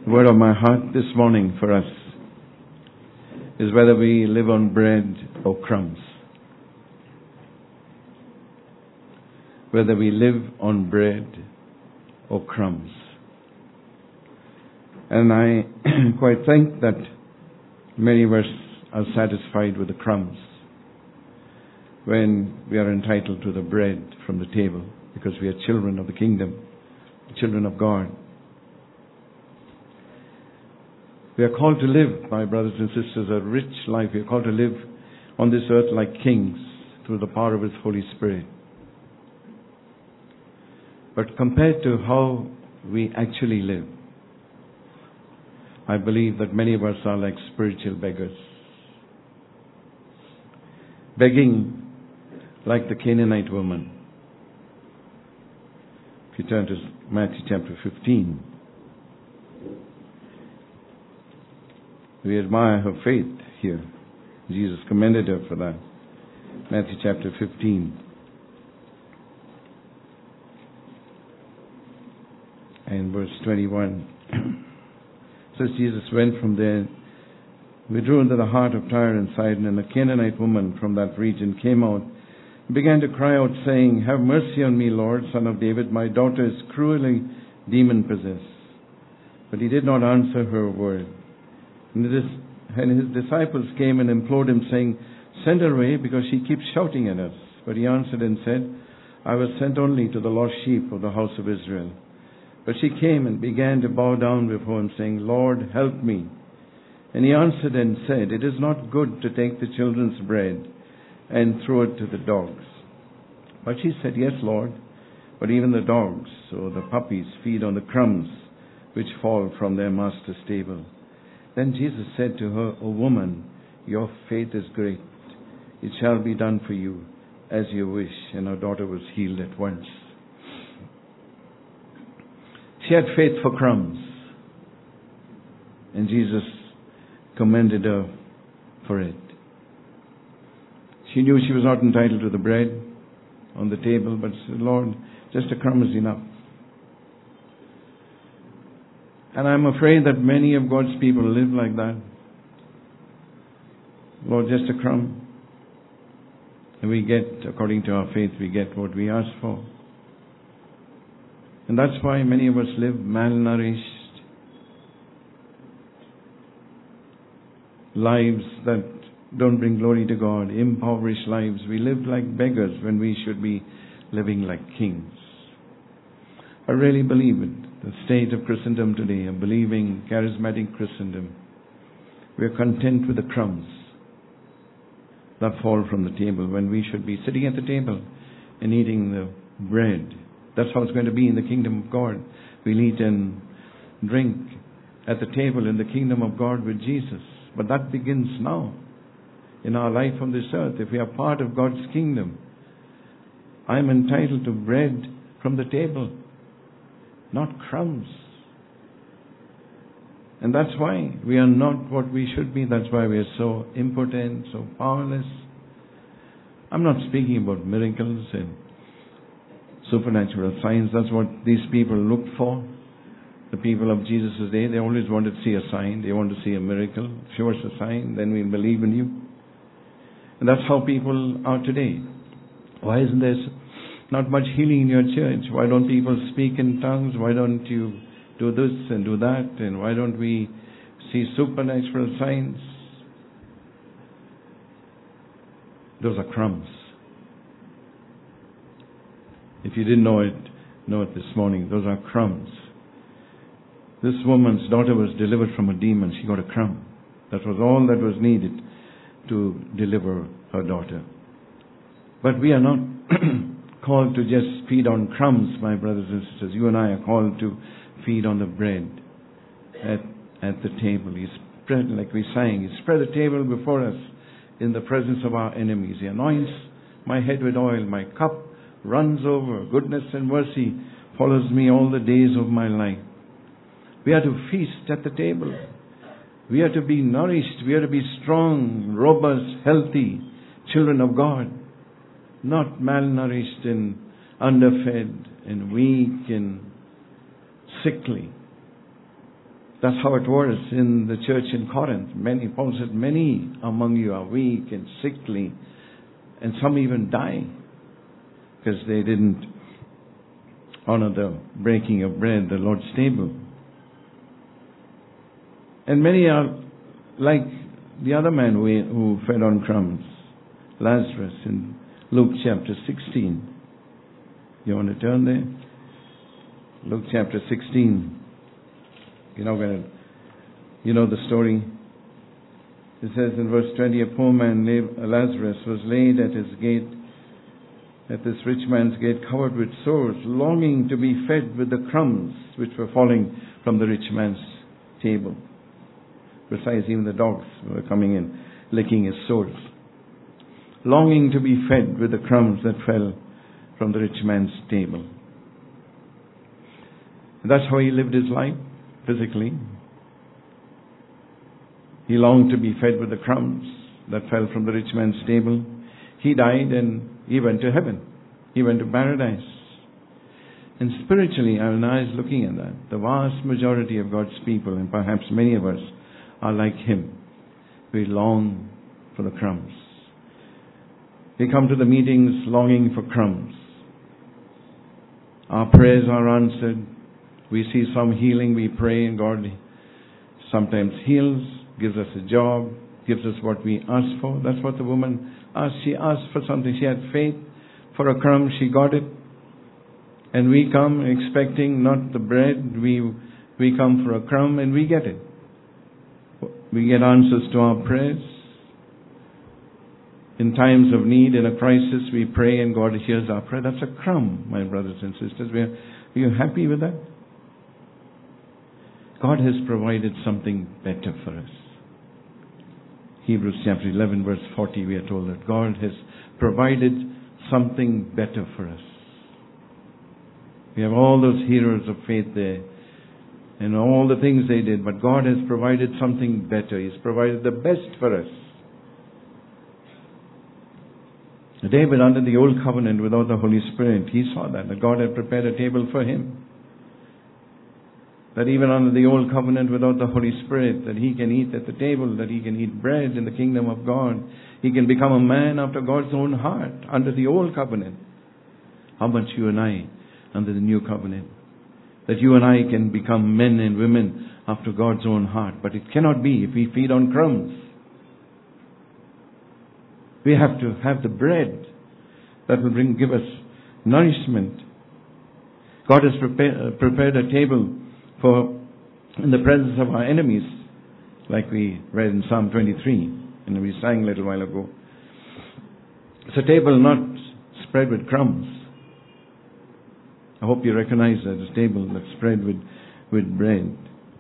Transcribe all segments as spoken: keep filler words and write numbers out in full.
The word of my heart this morning for us is whether we live on bread or crumbs. Whether we live on bread or crumbs. And I quite think that many of us are satisfied with the crumbs when we are entitled to the bread from the table, because we are children of the kingdom, children of God. We are called to live, my brothers and sisters, a rich life. We are called to live on this earth like kings through the power of His Holy Spirit. But compared to how we actually live, I believe that many of us are like spiritual beggars. Begging like the Canaanite woman. If you turn to Matthew chapter fifteen, we admire her faith here. Jesus commended her for that. Matthew chapter fifteen. And verse twenty-one. Says Jesus went from there, withdrew into the heart of Tyre and Sidon, and a Canaanite woman from that region came out and began to cry out, saying, "Have mercy on me, Lord, Son of David. My daughter is cruelly demon-possessed." But He did not answer her word. And His disciples came and implored Him, saying, "Send her away, because she keeps shouting at us." But He answered and said, "I was sent only to the lost sheep of the house of Israel." But she came and began to bow down before Him, saying, "Lord, help me." And He answered and said, "It is not good to take the children's bread and throw it to the dogs." But she said, "Yes, Lord, but even the dogs or the puppies feed on the crumbs which fall from their master's table." Then Jesus said to her, "O woman, your faith is great. It shall be done for you as you wish." And her daughter was healed at once. She had faith for crumbs. And Jesus commended her for it. She knew she was not entitled to the bread on the table, but said, "Lord, just a crumb is enough." And I'm afraid that many of God's people live like that. "Lord, just a crumb." And we get, according to our faith, we get what we ask for. And that's why many of us live malnourished lives that don't bring glory to God, impoverished lives. We live like beggars when we should be living like kings. I really believe it. The state of Christendom today, a believing, charismatic Christendom, we are content with the crumbs that fall from the table when we should be sitting at the table and eating the bread. That's how it's going to be in the kingdom of God. We'll eat and drink at the table in the kingdom of God with Jesus. But that begins now in our life on this earth. If we are part of God's kingdom, I am entitled to bread from the table, not crumbs. And that's why we are not what we should be. That's why we are so impotent, so powerless. I'm not speaking about miracles and supernatural signs. That's what these people look for. The people of Jesus' day, they always want to see a sign. They want to see a miracle. Show us a sign, then we'll believe in you. And that's how people are today. Why isn't there not much healing in your church? Why don't people speak in tongues? Why don't you do this and do that? And why don't we see supernatural signs? Those are crumbs. If you didn't know it, know it this morning. Those are crumbs. This woman's daughter was delivered from a demon. She got a crumb. That was all that was needed to deliver her daughter. But we are not called to just feed on crumbs, my brothers and sisters. You and I are called to feed on the bread at, at the table. He spread, like we sang, He spread the table before us in the presence of our enemies. He anoints my head with oil. My cup runs over. Goodness and mercy follows me all the days of my life. We are to feast at the table. We are to be nourished. We are to be strong, robust, healthy children of God. Not malnourished and underfed and weak and sickly. That's how it was in the church in Corinth. Many, Paul said, many among you are weak and sickly, and some even die because they didn't honor the breaking of bread, the Lord's table. And many are like the other man who, who fed on crumbs, Lazarus, in Luke chapter sixteen. You want to turn there? Luke chapter sixteen. You're not going to, you know the story. It says in verse twenty, a poor man, Lazarus, was laid at his gate, at this rich man's gate, covered with sores, longing to be fed with the crumbs which were falling from the rich man's table. Besides, even the dogs were coming in, licking his sores. Longing to be fed with the crumbs that fell from the rich man's table. And that's how he lived his life, physically. He longed to be fed with the crumbs that fell from the rich man's table. He died and he went to heaven. He went to paradise. And spiritually, our eyes looking at that, the vast majority of God's people, and perhaps many of us, are like him. We long for the crumbs. We come to the meetings longing for crumbs. Our prayers are answered. We see some healing, we pray, and God sometimes heals, gives us a job, gives us what we ask for. That's what the woman asked. She asked for something. She had faith for a crumb. She got it. And we come expecting not the bread. We, we come for a crumb and we get it. We get answers to our prayers. In times of need, in a crisis, we pray and God hears our prayer. That's a crumb, my brothers and sisters. We are, are you happy with that? God has provided something better for us. Hebrews chapter eleven verse forty, we are told that God has provided something better for us. We have all those heroes of faith there and all the things they did, but God has provided something better. He's provided the best for us. David, under the old covenant without the Holy Spirit, he saw that, that God had prepared a table for him. That even under the old covenant without the Holy Spirit, that he can eat at the table, that he can eat bread in the kingdom of God. He can become a man after God's own heart under the old covenant. How much you and I under the new covenant? That you and I can become men and women after God's own heart. But it cannot be if we feed on crumbs. We have to have the bread that will bring, give us nourishment. God has prepared, prepared a table for in the presence of our enemies, like we read in Psalm twenty-three, and we sang a little while ago. It's a table not spread with crumbs. I hope you recognize that it's a table that's spread with, with bread.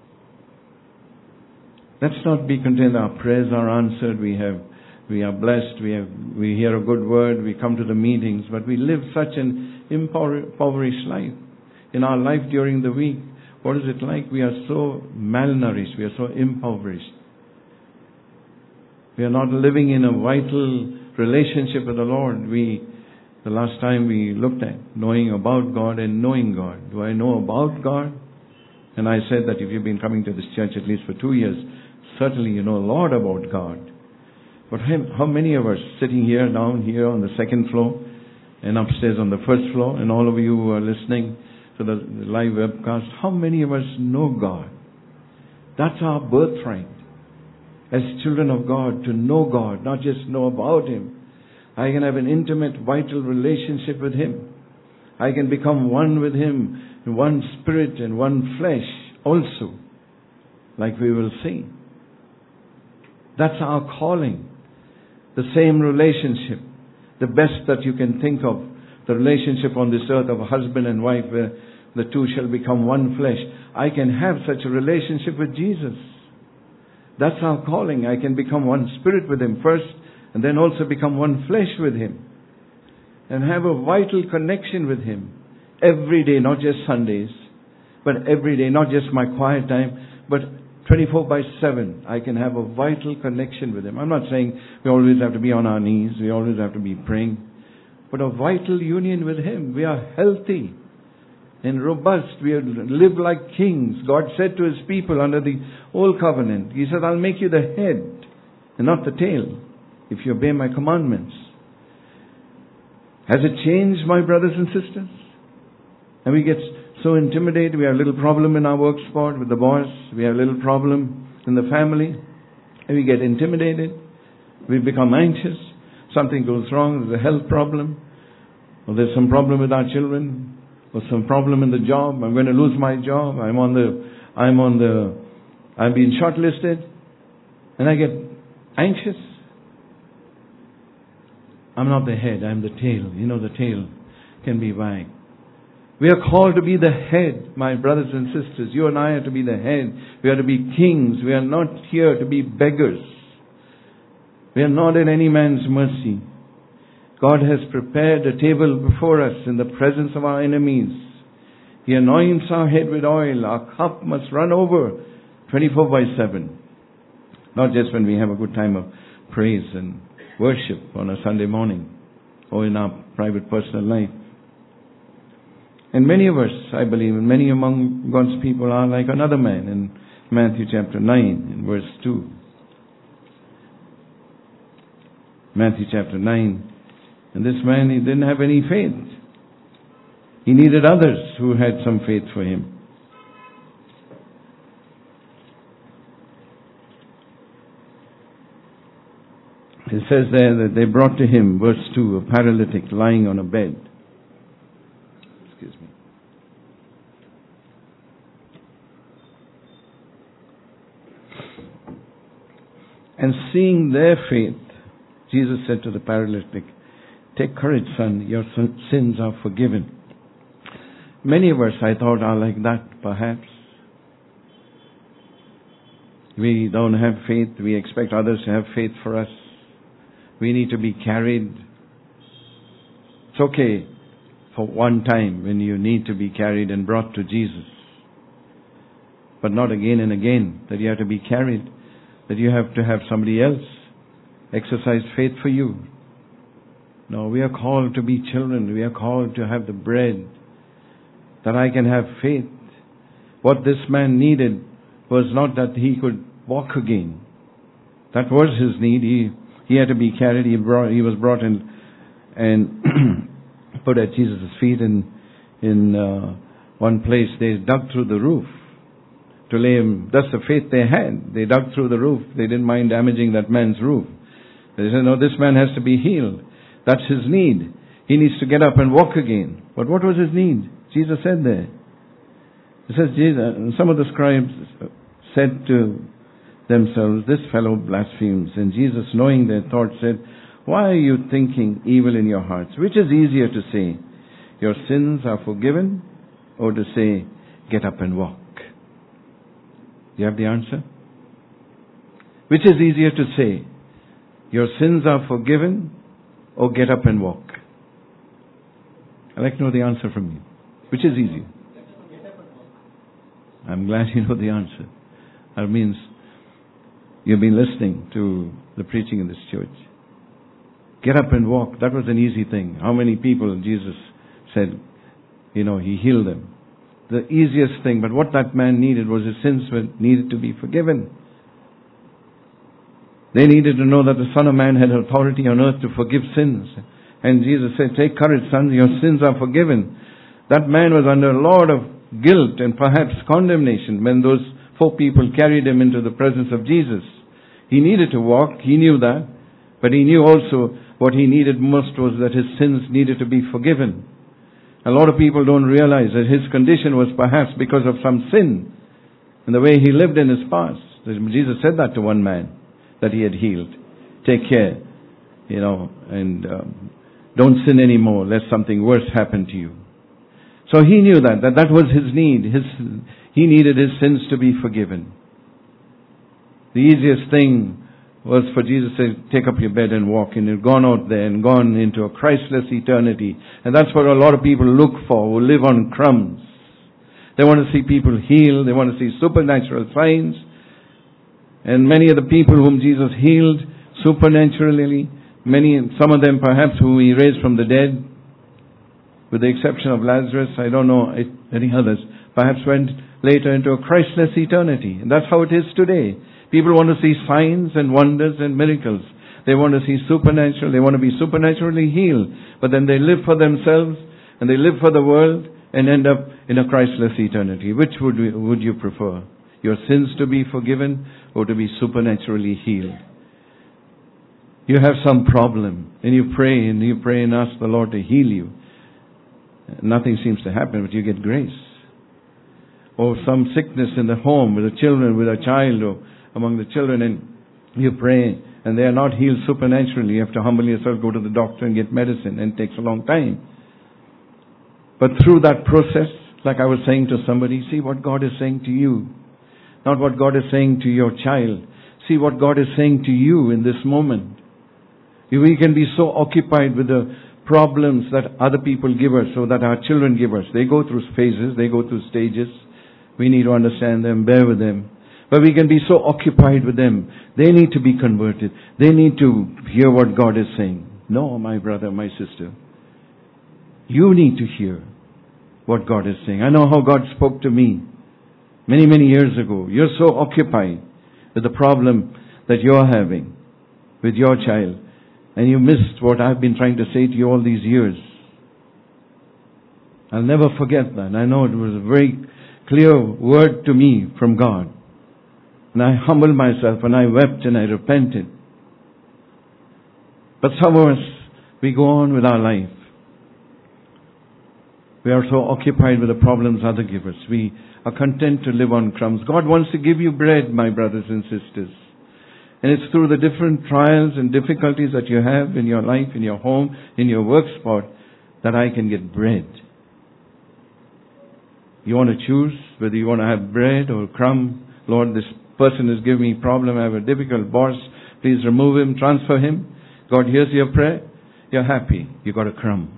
Let's not be content. Our prayers are answered. We have, we are blessed. We have, we hear a good word. We come to the meetings, but we live such an impoverished life. In our life during the week, what is it like? We are so malnourished. We are so impoverished. We are not living in a vital relationship with the Lord. We, the last time we looked at knowing about God and knowing God. Do I know about God? And I said that if you've been coming to this church at least for two years, certainly you know a lot about God. But how many of us sitting here, down here on the second floor and upstairs on the first floor, and all of you who are listening to the live webcast, how many of us know God? That's our birthright as children of God, to know God, not just know about Him. I can have an intimate, vital relationship with Him. I can become one with Him, in one spirit and one flesh also, like we will see. That's our calling. The same relationship, the best that you can think of, the relationship on this earth of a husband and wife where the two shall become one flesh. I can have such a relationship with Jesus. That's our calling. I can become one spirit with Him first and then also become one flesh with Him and have a vital connection with Him every day, not just Sundays, but every day, not just my quiet time, but twenty-four by seven. I can have a vital connection with Him. I'm not saying we always have to be on our knees, we always have to be praying, but a vital union with Him. We are healthy and robust. We live like kings. God said to His people under the Old Covenant, He said, I'll make you the head and not the tail if you obey my commandments. Has it changed, my brothers and sisters? And we get so intimidated. We have a little problem in our work spot with the boss. We have a little problem in the family. And we get intimidated. We become anxious. Something goes wrong. There's a health problem. Or there's some problem with our children. Or some problem in the job. I'm going to lose my job. I'm on the, I'm on the, I'm being shortlisted. And I get anxious. I'm not the head, I'm the tail. You know, the tail can be wagged. We are called to be the head, my brothers and sisters. You and I are to be the head. We are to be kings. We are not here to be beggars. We are not at any man's mercy. God has prepared a table before us in the presence of our enemies. He anoints our head with oil. Our cup must run over twenty-four by seven. Not just when we have a good time of praise and worship on a Sunday morning or in our private personal life. And many of us, I believe, and many among God's people are like another man in Matthew chapter nine, in verse two. Matthew chapter nine. And this man, he didn't have any faith. He needed others who had some faith for him. It says there that they brought to him, verse two, a paralytic lying on a bed. Excuse me. And seeing their faith, Jesus said to the paralytic, take courage, son, your sins are forgiven. Many of us, I thought, are like that, perhaps. We don't have faith. We expect others to have faith for us. We need to be carried. It's okay for one time when you need to be carried and brought to Jesus. But not again and again that you have to be carried. That you have to have somebody else exercise faith for you. No, we are called to be children. We are called to have the bread. That I can have faith. What this man needed was not that he could walk again. That was his need. He He had to be carried. He brought. He was brought in and put at Jesus' feet. And in uh, one place, they dug through the roof to lay him. That's the faith they had. They dug through the roof. They didn't mind damaging that man's roof. They said, "No, this man has to be healed. That's his need. He needs to get up and walk again." But what was his need? Jesus said there. It says, Jesus, some of the scribes said to themselves, "This fellow blasphemes." And Jesus, knowing their thoughts, said, "Why are you thinking evil in your hearts? Which is easier to say, 'Your sins are forgiven,' or to say, 'Get up and walk'?" Do you have the answer? Which is easier to say, "Your sins are forgiven," or "Get up and walk"? I'd like to know the answer from you. Which is easier? I'm glad you know the answer. That means you've been listening to the preaching in this church. Get up and walk. That was an easy thing. How many people Jesus said, you know, He healed them. The easiest thing. But what that man needed was his sins were needed to be forgiven. They needed to know that the Son of Man had authority on earth to forgive sins. And Jesus said, "Take courage, son, your sins are forgiven." That man was under a lot of guilt and perhaps condemnation when those four people carried him into the presence of Jesus. He needed to walk, he knew that, but he knew also what he needed most was that his sins needed to be forgiven. A lot of people don't realize that his condition was perhaps because of some sin and the way he lived in his past. Jesus said that to one man that he had healed. Take care, you know, and um, don't sin anymore lest something worse happen to you. So he knew that, that that was his need. His, he needed his sins to be forgiven. The easiest thing was for Jesus to say, "Take up your bed and walk." And he'd gone out there and gone into a Christless eternity. And that's what a lot of people look for, who live on crumbs. They want to see people healed. They want to see supernatural signs. And many of the people whom Jesus healed supernaturally, many, some of them perhaps who He raised from the dead, with the exception of Lazarus, I don't know Many others perhaps went later into a Christless eternity. And that's how it is today. People want to see signs and wonders and miracles. They want to see supernatural. They want to be supernaturally healed. But then they live for themselves and they live for the world and end up in a Christless eternity. Which would we, would you prefer? Your sins to be forgiven or to be supernaturally healed? You have some problem and you pray and you pray and ask the Lord to heal you. Nothing seems to happen, but you get grace. Or some sickness in the home with the children, with a child or among the children, and you pray and they are not healed supernaturally. You have to humble yourself, go to the doctor and get medicine, and it takes a long time. But through that process, like I was saying to somebody, see what God is saying to you. Not what God is saying to your child. See what God is saying to you in this moment. We can be so occupied with the problems that other people give us or that our children give us. They go through phases, they go through stages. We need to understand them, bear with them. But we can be so occupied with them. They need to be converted. They need to hear what God is saying. No, my brother, my sister. You need to hear what God is saying. I know how God spoke to me many, many years ago. You're so occupied with the problem that you're having with your child, and you missed what I've been trying to say to you all these years. I'll never forget that. I know it was a very clear word to me from God. And I humbled myself and I wept and I repented. But some of us, we go on with our life. We are so occupied with the problems others give us. We are content to live on crumbs. God wants to give you bread, my brothers and sisters. And it's through the different trials and difficulties that you have in your life, in your home, in your work spot, that I can get bread. You want to choose whether you want to have bread or crumb. Lord, this person is giving me a problem. I have a difficult boss. Please remove him, transfer him. God hears your prayer. You're happy. You got a crumb.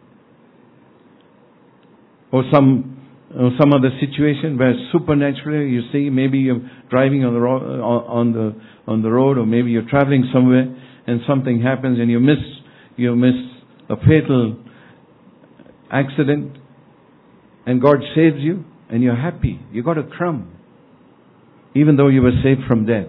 Or some or some other situation where supernaturally, you see, maybe you're driving on the road, on the on the road, or maybe you're traveling somewhere, and something happens, and you miss you miss a fatal accident, and God saves you, and you're happy. You got a crumb, even though you were saved from death.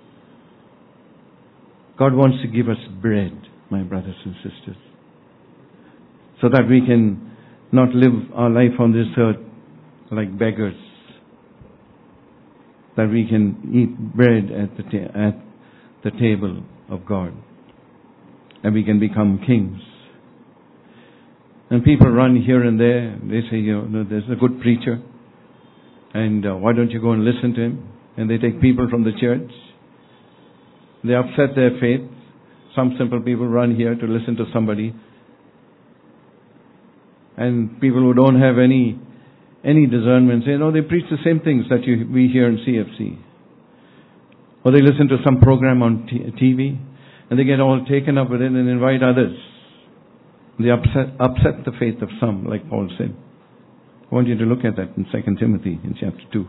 God wants to give us bread, my brothers and sisters, so that we can not live our life on this earth like beggars. That we can eat bread at the ta- at the table of God, and we can become kings. And people run here and there. They say, you know, there's a good preacher, and uh, why don't you go and listen to him? And they take people from the church. They upset their faith. Some simple people run here to listen to somebody. And people who don't have any any discernment say, no, they preach the same things that you, we hear in C F C. Or they listen to some program on t- TV, and they get all taken up with it and invite others. They upset, upset the faith of some, like Paul said. I want you to look at that in Second Timothy in chapter two.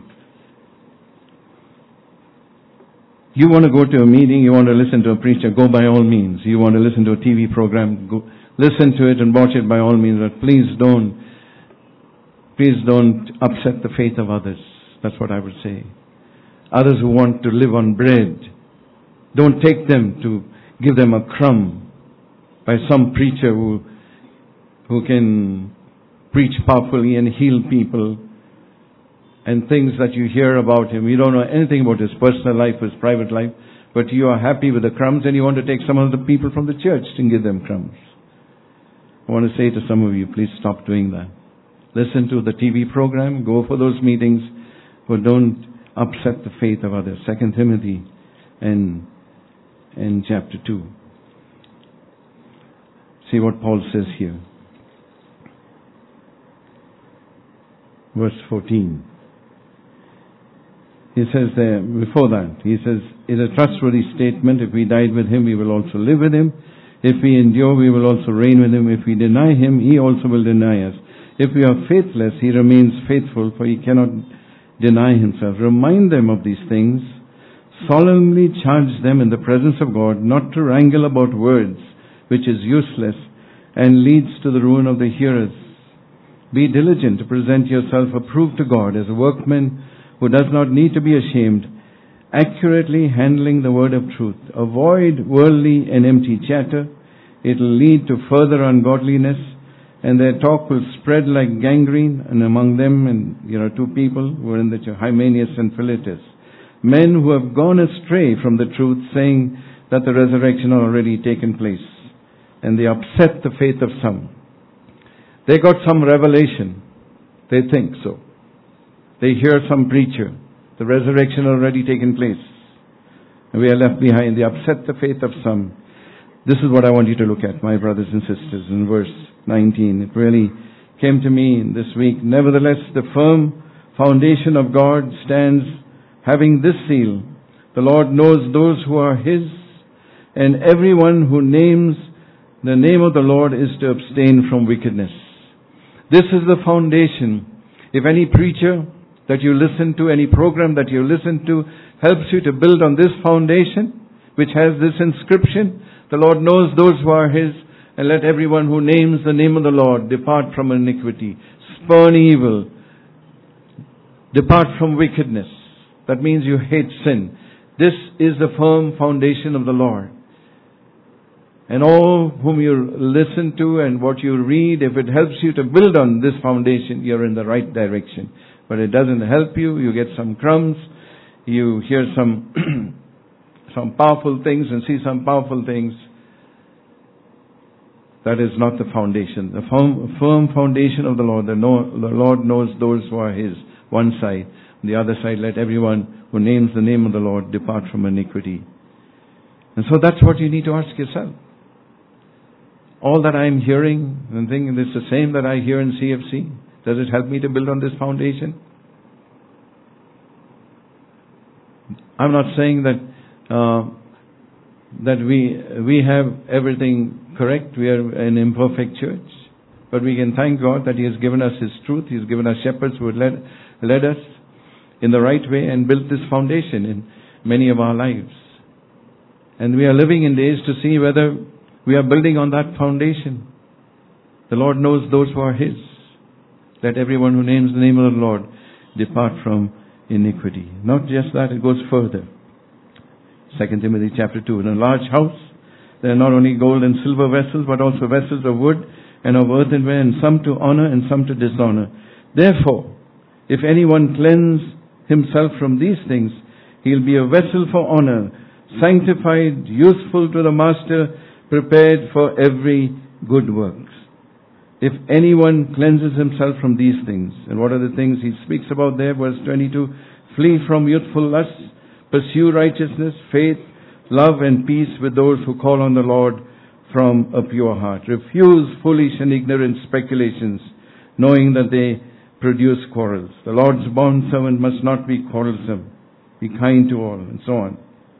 You want to go to a meeting, you want to listen to a preacher, go by all means. You want to listen to a T V program, go listen to it and watch it by all means, but please don't, please don't upset the faith of others. That's what I would say. Others who want to live on bread, don't take them to give them a crumb by some preacher who, who can preach powerfully and heal people, and things that you hear about him. You don't know anything about his personal life, his private life, but you are happy with the crumbs and you want to take some of the people from the church and give them crumbs. I want to say to some of you, please stop doing that. Listen to the T V program, go for those meetings, but don't upset the faith of others. Second Timothy and, and chapter two. See what Paul says here. Verse fourteen. He says there, before that, he says, it's a trustworthy statement. If we died with him, we will also live with him. If we endure, we will also reign with him. If we deny him, he also will deny us. If we are faithless, he remains faithful, for he cannot deny himself. Remind them of these things. Solemnly charge them in the presence of God not to wrangle about words, which is useless and leads to the ruin of the hearers. Be diligent to present yourself approved to God as a workman who does not need to be ashamed, accurately handling the word of truth. Avoid worldly and empty chatter. It will lead to further ungodliness, and their talk will spread like gangrene, and among them, and you know, two people who are in the church, Hymenaeus and Philetus, men who have gone astray from the truth, saying that the resurrection had already taken place, and they upset the faith of some. They got some revelation. They think so. They hear some preacher. The resurrection already taken place, and we are left behind. They upset the faith of some. This is what I want you to look at, my brothers and sisters, in verse nineteen. It really came to me this week. Nevertheless, the firm foundation of God stands, having this seal: the Lord knows those who are His, and everyone who names the name of the Lord is to abstain from wickedness. This is the foundation. If any preacher that you listen to, any program that you listen to, helps you to build on this foundation, which has this inscription, the Lord knows those who are His, and let everyone who names the name of the Lord depart from iniquity, spurn evil, depart from wickedness. That means you hate sin. This is the firm foundation of the Lord. And all whom you listen to and what you read, if it helps you to build on this foundation, you're in the right direction. But it doesn't help you. You get some crumbs. You hear some some powerful things and see some powerful things. That is not the foundation. The firm, firm foundation of the Lord. The, know, the Lord knows those who are His. One side. On the other side, let everyone who names the name of the Lord depart from iniquity. And so that's what you need to ask yourself. All that I'm hearing and thinking is the same that I hear in C F C. Does it help me to build on this foundation? I'm not saying that uh, that we we have everything correct. We are an imperfect church, but we can thank God that He has given us His truth. He's given us shepherds who led led us in the right way and built this foundation in many of our lives. And we are living in days to see whether we are building on that foundation. The Lord knows those who are His. Let everyone who names the name of the Lord depart from iniquity. Not just that, it goes further. Second Timothy chapter two. In a large house, there are not only gold and silver vessels, but also vessels of wood and of earthenware, and some to honor and some to dishonor. Therefore, if anyone cleanse himself from these things, he'll be a vessel for honor, sanctified, useful to the master, prepared for every good work. If anyone cleanses himself from these things, and what are the things he speaks about there? Verse twenty-two, flee from youthful lusts, pursue righteousness, faith, love, and peace with those who call on the Lord from a pure heart. Refuse foolish and ignorant speculations, knowing that they produce quarrels. The Lord's bondservant must not be quarrelsome, be kind to all, and so on.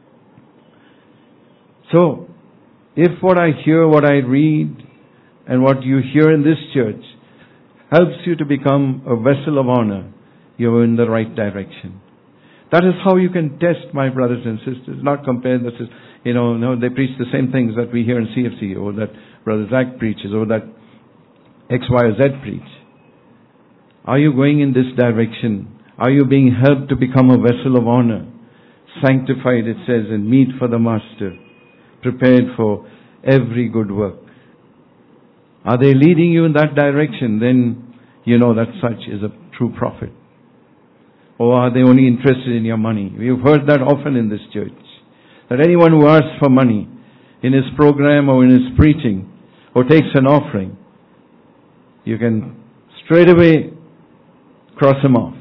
So, if what I hear, what I read, and what you hear in this church helps you to become a vessel of honor, you're in the right direction. That is how you can test, my brothers and sisters. Not compare this, you know, no, they preach the same things that we hear in C F C, or that Brother Zach preaches, or that X, Y, or Z preach. Are you going in this direction? Are you being helped to become a vessel of honor? Sanctified, it says, and meet for the Master, prepared for every good work. Are they leading you in that direction? Then you know that such is a true prophet. Or are they only interested in your money? We've heard that often in this church. That anyone who asks for money in his program or in his preaching or takes an offering, you can straight away cross him off.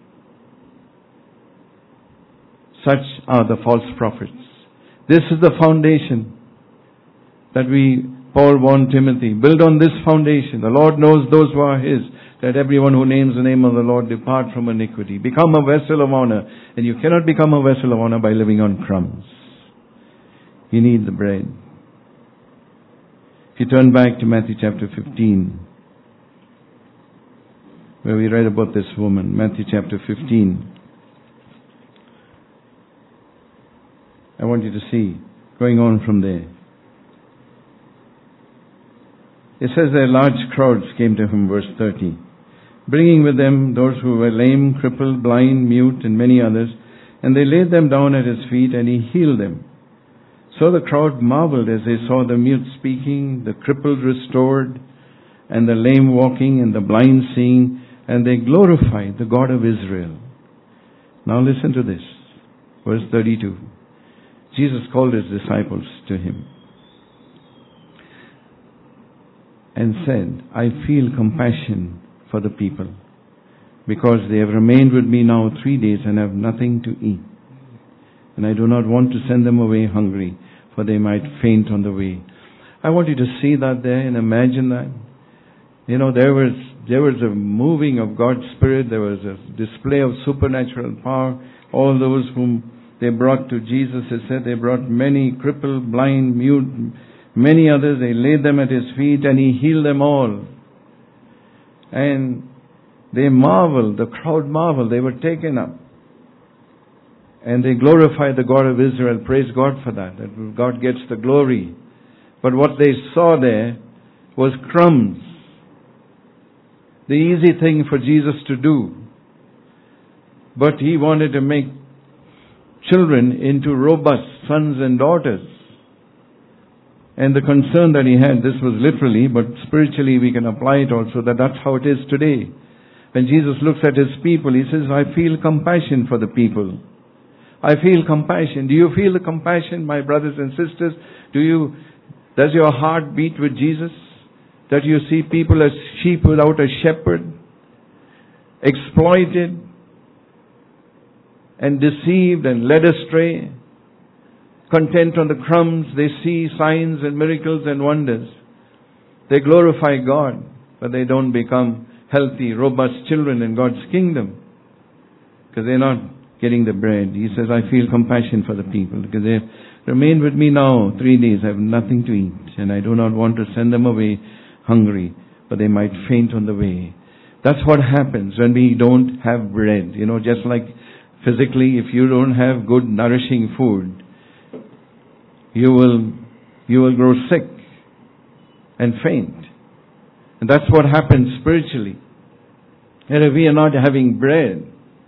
Such are the false prophets. This is the foundation that we, Paul warned Timothy, build on this foundation. The Lord knows those who are His. Let everyone who names the name of the Lord depart from iniquity. Become a vessel of honor. And you cannot become a vessel of honor by living on crumbs. You need the bread. If you turn back to Matthew chapter fifteen, where we read about this woman, Matthew chapter fifteen. I want you to see, going on from there. It says that large crowds came to him, verse thirty. bringing with them those who were lame, crippled, blind, mute, and many others. And they laid them down at his feet, and he healed them. So the crowd marveled as they saw the mute speaking, the crippled restored, and the lame walking, and the blind seeing, and they glorified the God of Israel. Now listen to this. Verse thirty-two. Jesus called his disciples to him and said, I feel compassion for the people, because they have remained with me now three days and have nothing to eat. And I do not want to send them away hungry, for they might faint on the way. I want you to see that there and imagine that. You know, there was there was a moving of God's Spirit. There was a display of supernatural power. All those whom they brought to Jesus, it said they brought many crippled, blind, mute, many others. They laid them at his feet and he healed them all. And they marveled, the crowd marveled, they were taken up. And they glorified the God of Israel. Praise God for that, that God gets the glory. But what they saw there was crumbs. The easy thing for Jesus to do. But he wanted to make children into robust sons and daughters. And the concern that he had, this was literally, but spiritually we can apply it also, that that's how it is today. When Jesus looks at his people, he says, I feel compassion for the people. I feel compassion. Do you feel the compassion, my brothers and sisters? Do you, does your heart beat with Jesus? That you see people as sheep without a shepherd, exploited and deceived and led astray, content on the crumbs. They see signs and miracles and wonders. They glorify God, but they don't become healthy, robust children in God's kingdom, because they're not getting the bread. He says, I feel compassion for the people, because they have remained with me now three days. I have nothing to eat, and I do not want to send them away hungry, but they might faint on the way. That's what happens when we don't have bread. You know, just like physically, if you don't have good nourishing food, you will you will grow sick and faint. And that's what happens spiritually. And if we are not having bread,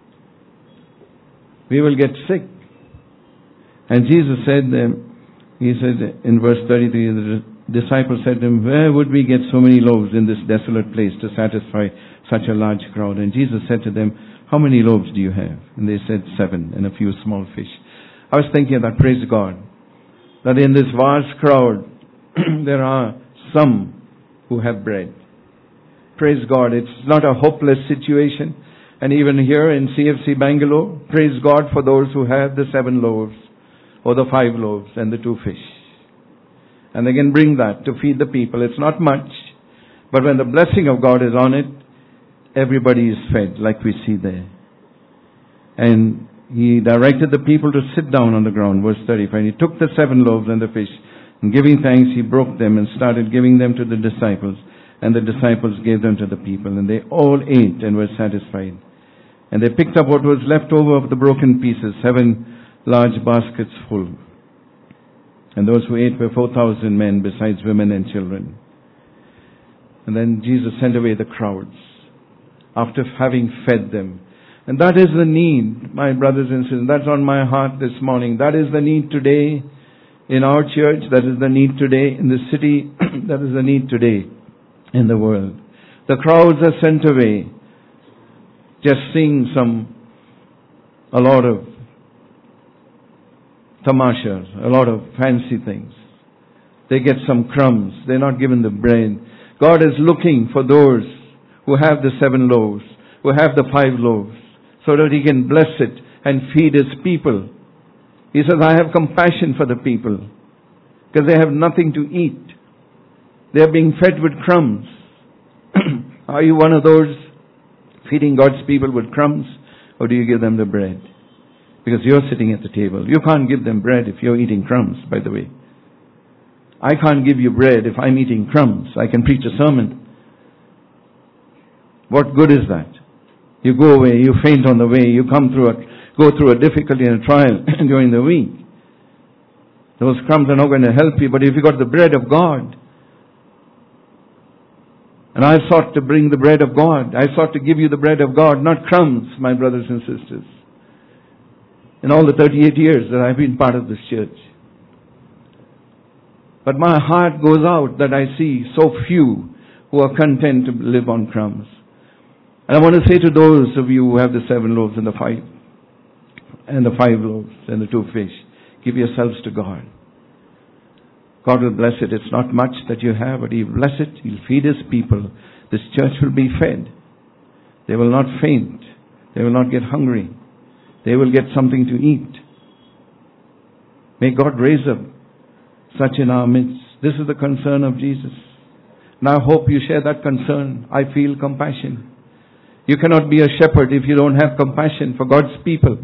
we will get sick. And Jesus said, um, he said in verse thirty-three, the disciples said to him, where would we get so many loaves in this desolate place to satisfy such a large crowd? And Jesus said to them, how many loaves do you have? And they said, seven, and a few small fish. I was thinking that, praise God, that in this vast crowd, there are some who have bread. Praise God, it's not a hopeless situation. And even here in C F C Bangalore, praise God for those who have the seven loaves, or the five loaves and the two fish. And they can bring that to feed the people. It's not much, but when the blessing of God is on it, everybody is fed, like we see there. And he directed the people to sit down on the ground, verse thirty-five. He took the seven loaves and the fish, and giving thanks, he broke them and started giving them to the disciples. And the disciples gave them to the people, and they all ate and were satisfied. And they picked up what was left over of the broken pieces, seven large baskets full. And those who ate were four thousand men, besides women and children. And then Jesus sent away the crowds, after having fed them. And that is the need, my brothers and sisters. That's on my heart this morning. That is the need today in our church. That is the need today in the city. That is the need today in the world. The crowds are sent away, just seeing some, a lot of tamashas, a lot of fancy things. They get some crumbs. They're not given the bread. God is looking for those who have the seven loaves, who have the five loaves, so that he can bless it and feed his people. He says, I have compassion for the people, because they have nothing to eat. They are being fed with crumbs. Are you one of those feeding God's people with crumbs, or do you give them the bread? Because you're sitting at the table. You can't give them bread if you're eating crumbs, by the way. I can't give you bread if I'm eating crumbs. I can preach a sermon. What good is that? You go away, you faint on the way, you come through a, go through a difficulty and a trial during the week. Those crumbs are not going to help you, but if you got the bread of God, And I sought to bring the bread of God. I sought to give you the bread of God, not crumbs, my brothers and sisters. In all the thirty-eight years that I've been part of this church. But my heart goes out that I see so few who are content to live on crumbs. And I want to say to those of you who have the seven loaves and the five, and the five loaves and the two fish, give yourselves to God. God will bless it. It's not much that you have, but He'll bless it. He'll feed His people. This church will be fed. They will not faint. They will not get hungry. They will get something to eat. May God raise up such in our midst. This is the concern of Jesus. And I hope you share that concern. I feel compassion. You cannot be a shepherd if you don't have compassion for God's people.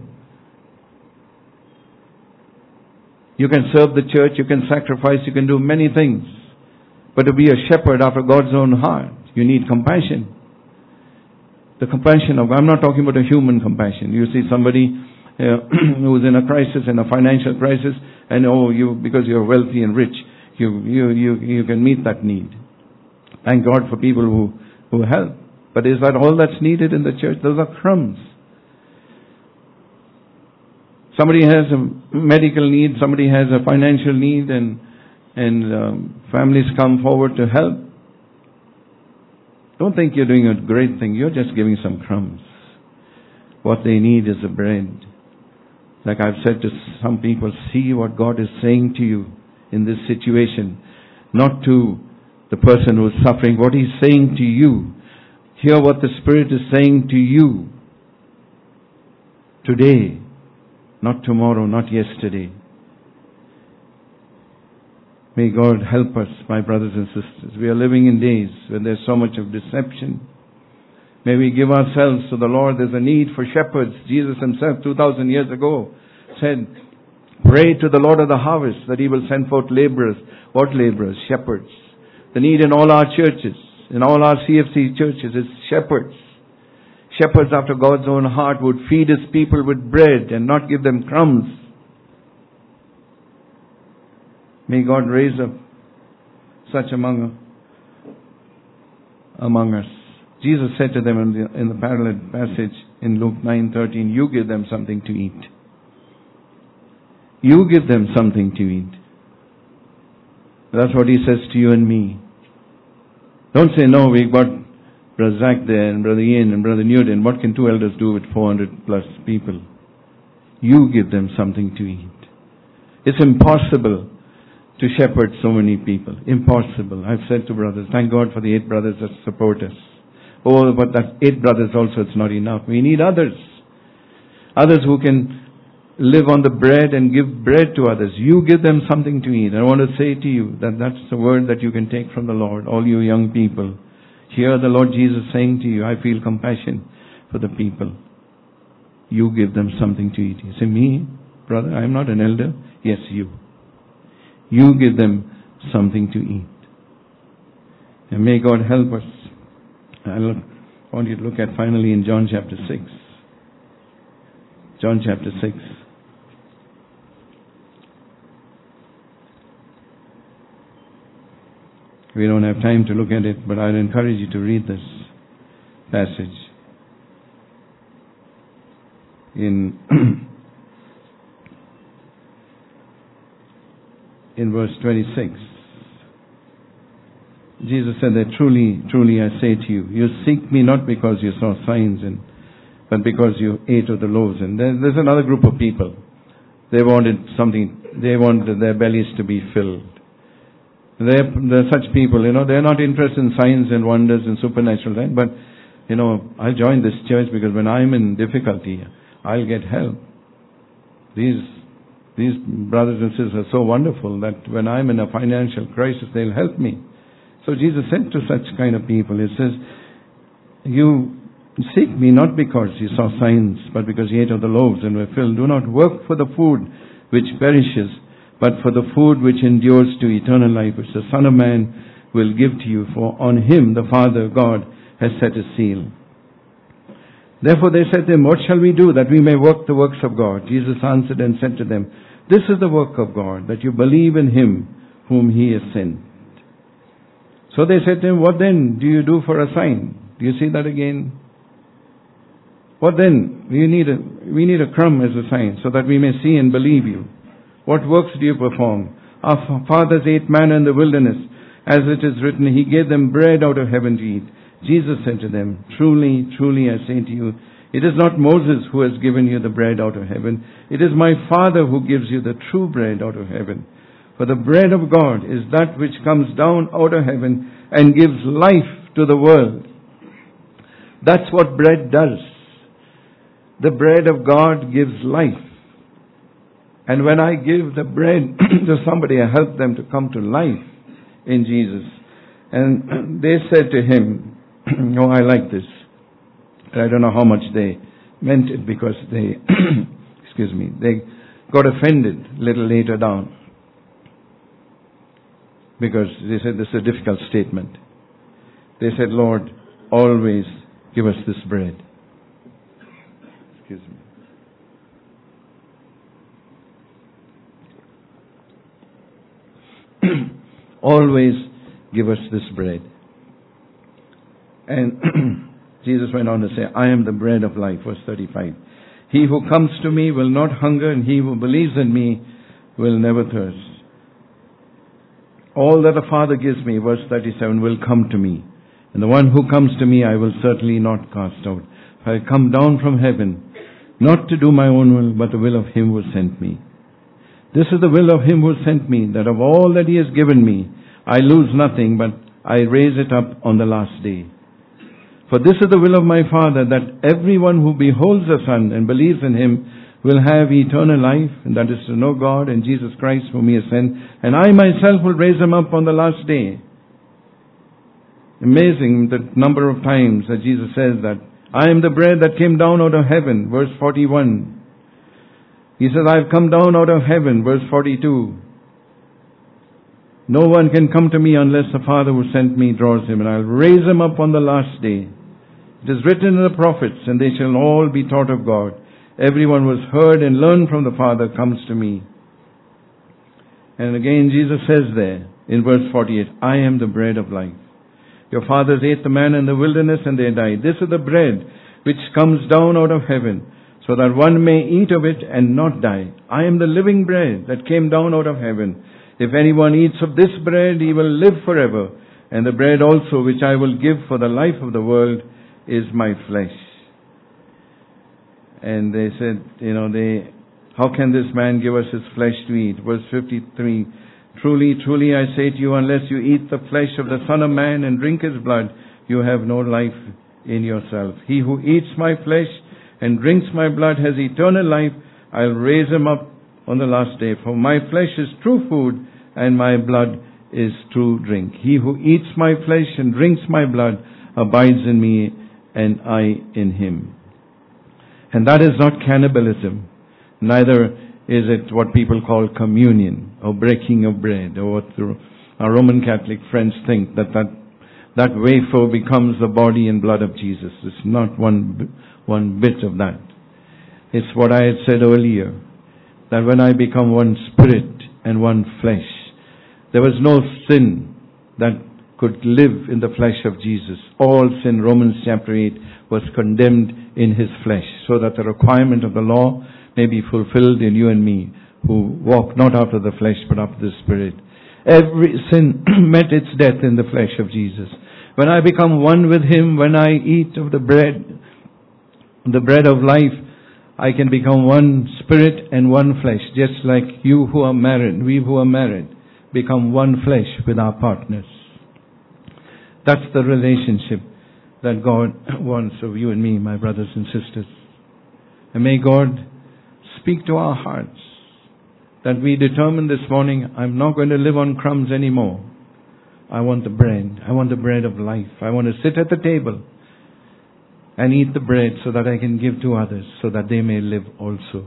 You can serve the church, you can sacrifice, you can do many things. But to be a shepherd after God's own heart, you need compassion. The compassion of, I'm not talking about a human compassion. You see somebody uh, who's in a crisis, in a financial crisis, and oh, you because you're wealthy and rich, you you you you can meet that need. Thank God for people who who help. But is that all that's needed in the church? Those are crumbs. Somebody has a medical need, somebody has a financial need, and and um, families come forward to help. Don't think you're doing a great thing. You're just giving some crumbs. What they need is the bread. Like I've said to some people, see what God is saying to you in this situation. Not to the person who is suffering. What He's saying to you. Hear what the Spirit is saying to you. Today. Not tomorrow, not yesterday. May God help us, my brothers and sisters. We are living in days when there's so much of deception. May we give ourselves to the Lord. There's a need for shepherds. Jesus Himself, two thousand years ago, said, pray to the Lord of the harvest that He will send forth laborers. What laborers? Shepherds. The need in all our churches, in all our C F C churches, is shepherds. Shepherds after God's own heart would feed His people with bread and not give them crumbs. May God raise up such among, among us. Jesus said to them in the, in the parallel passage in Luke nine thirteen, you give them something to eat. You give them something to eat. That's what He says to you and me. Don't say, no, we've got Brother Zach there and Brother Ian and Brother Newton. What can two elders do with four hundred plus people? You give them something to eat. It's impossible to shepherd so many people. Impossible. I've said to brothers, thank God for the eight brothers that support us. Oh, but that eight brothers also, it's not enough. We need others. Others who can live on the bread and give bread to others. You give them something to eat. I want to say to you that that's the word that you can take from the Lord, all you young people. Hear the Lord Jesus saying to you, I feel compassion for the people. You give them something to eat. You say, me, brother, I'm not an elder. Yes, you. You give them something to eat. And may God help us. I want you to look at finally in John chapter six. John chapter six. We don't have time to look at it, but I'd encourage you to read this passage. In, in verse twenty-six, Jesus said that truly, truly I say to you, you seek me not because you saw signs, and, but because you ate of the loaves. And there, there's another group of people. They wanted something, they wanted their bellies to be filled. They're, they're such people, you know, they're not interested in signs and wonders and supernatural things, but, you know, I'll join this church because when I'm in difficulty, I'll get help. These, these brothers and sisters are so wonderful that when I'm in a financial crisis, they'll help me. So Jesus said to such kind of people, He says, you seek me not because you saw signs, but because you ate of the loaves and were filled. Do not work for the food which perishes, but for the food which endures to eternal life, which the Son of Man will give to you, for on Him the Father God has set a seal. Therefore they said to Him, what shall we do that we may work the works of God? Jesus answered and said to them, this is the work of God, that you believe in Him whom He has sent. So they said to him, what then do you do for a sign? Do you see that again? What then? We need a, we need a crumb as a sign so that we may see and believe you. What works do you perform? Our fathers ate manna in the wilderness. As it is written, he gave them bread out of heaven to eat. Jesus said to them, truly, truly I say to you, it is not Moses who has given you the bread out of heaven. It is my Father who gives you the true bread out of heaven. For the bread of God is that which comes down out of heaven and gives life to the world. That's what bread does. The bread of God gives life. And when I give the bread to somebody, I help them to come to life in Jesus. And they said to him, oh, I like this. I don't know how much they meant it because they, excuse me, they got offended a little later down. Because they said this is a difficult statement. They said, Lord, always give us this bread. Excuse me. Always give us this bread. And Jesus went on to say, I am the bread of life, verse thirty-five. He who comes to me will not hunger, and he who believes in me will never thirst. All that the Father gives me, verse thirty-seven, will come to me. And the one who comes to me I will certainly not cast out. For I come down from heaven, not to do my own will, but the will of him who sent me. This is the will of him who sent me, that of all that he has given me, I lose nothing, but I raise it up on the last day. For this is the will of my Father, that everyone who beholds the Son and believes in him will have eternal life, and that is to know God and Jesus Christ whom he has sent, and I myself will raise him up on the last day. Amazing the number of times that Jesus says that. I am the bread that came down out of heaven, verse forty-one. He says, I have come down out of heaven, verse forty-two. No one can come to me unless the Father who sent me draws him, and I'll raise him up on the last day. It is written in the prophets, and they shall all be taught of God. Everyone who has heard and learned from the Father comes to me. And again Jesus says there in verse forty-eight, I am the bread of life. Your fathers ate the manna in the wilderness and they died. This is the bread which comes down out of heaven, so that one may eat of it and not die. I am the living bread that came down out of heaven. If anyone eats of this bread, he will live forever. And the bread also which I will give for the life of the world is my flesh. And they said, you know, they, how can this man give us his flesh to eat? Verse fifty-three, truly, truly I say to you, unless you eat the flesh of the Son of Man and drink his blood, you have no life in yourself. He who eats my flesh and drinks my blood has eternal life. I'll raise him up on the last day. For my flesh is true food, and my blood is true drink. He who eats my flesh and drinks my blood abides in me, and I in him. And that is not cannibalism. Neither is it what people call communion or breaking of bread, or what the, our Roman Catholic friends think, that that, that wafer becomes the body and blood of Jesus. It's not one, one bit of that. It's what I had said earlier, that when I become one spirit and one flesh, there was no sin that could live in the flesh of Jesus. All sin, Romans chapter eight, was condemned in his flesh, so that the requirement of the law may be fulfilled in you and me, who walk not after the flesh, but after the Spirit. Every sin met its death in the flesh of Jesus. When I become one with him, when I eat of the bread, the bread of life, I can become one spirit and one flesh, just like you who are married, we who are married, become one flesh with our partners. That's the relationship that God wants of you and me, my brothers and sisters. And may God speak to our hearts, that we determine this morning, I'm not going to live on crumbs anymore. I want the bread. I want the bread of life. I want to sit at the table and eat the bread so that I can give to others, so that they may live also.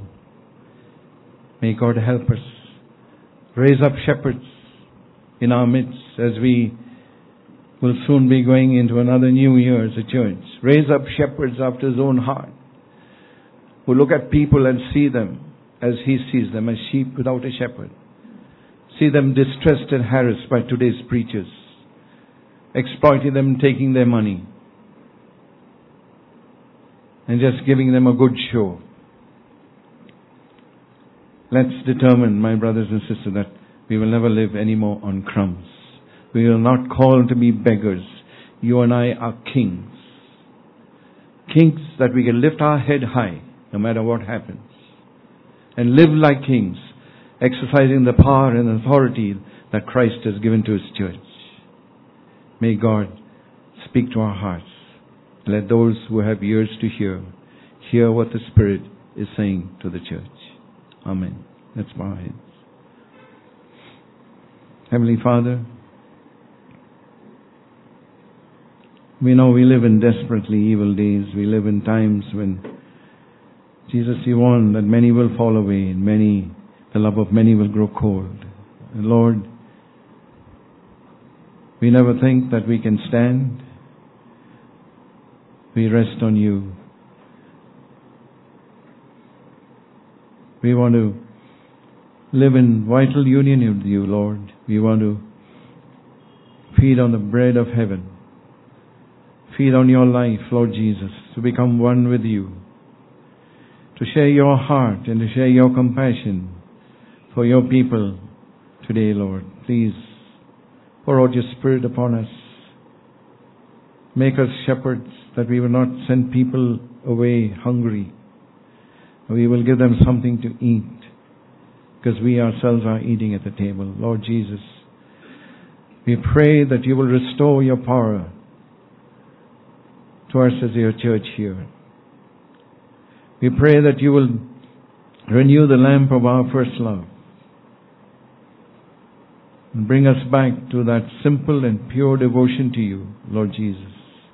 May God help us. Raise up shepherds in our midst as we will soon be going into another new year as a church. Raise up shepherds after his own heart, who look at people and see them as he sees them, as sheep without a shepherd. See them distressed and harassed by today's preachers. exploiting them, taking their money, and just giving them a good show. Let's determine, my brothers and sisters, that we will never live anymore on crumbs. We will not call to be beggars. You and I are kings. Kings that we can lift our head high no matter what happens. And live like kings, exercising the power and authority that Christ has given to His church. May God speak to our hearts. Let those who have ears to hear, hear what the Spirit is saying to the church. Amen. Let's bow our heads. Heavenly Father, we know we live in desperately evil days. We live in times when, Jesus, you warned that many will fall away and many, the love of many will grow cold. And Lord, we never think that we can stand. We rest on you. We want to live in vital union with you, Lord. We want to feed on the bread of heaven. Feed on your life, Lord Jesus, to become one with you. To share your heart and to share your compassion for your people today, Lord. Please pour out your Spirit upon us. Make us shepherds, that we will not send people away hungry. We will give them something to eat, because we ourselves are eating at the table. Lord Jesus, we pray that you will restore your power to us as your church here. We pray that you will renew the lamp of our first love and bring us back to that simple and pure devotion to you, Lord Jesus.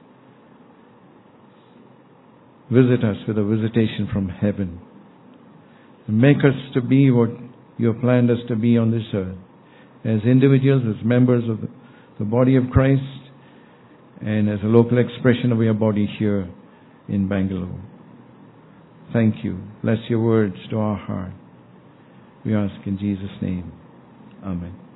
Visit us with a visitation from heaven and make us to be what you have planned us to be on this earth, as individuals, as members of the, the body of Christ, and as a local expression of your body here in Bangalore. Thank you. Bless your words to our heart. We ask in Jesus' name. Amen.